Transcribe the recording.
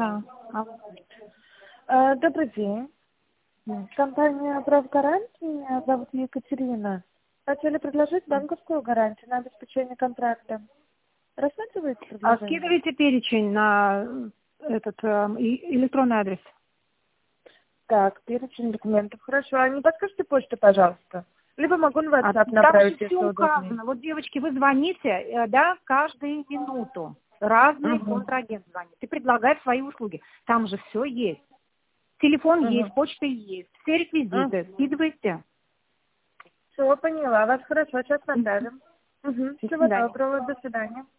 Да. Добрый день. Компания «Правгарант». Меня зовут Екатерина. Хотели предложить банковскую гарантию на обеспечение контракта. Рассматриваете предложение? Скидывайте перечень на этот электронный адрес. Так, перечень документов. Хорошо. А не подскажете почту, пожалуйста? Либо могу на WhatsApp Там направить, же если все удобнее. указано. Вот, девочки, вы звоните, да, каждую минуту. Разные контрагент звонит и предлагает свои услуги. Там же все есть. Телефон есть, почта есть, все реквизиты. Скидывайте. Все, поняла вас. Хорошо, сейчас направим. До Всего свидания. доброго. До свидания.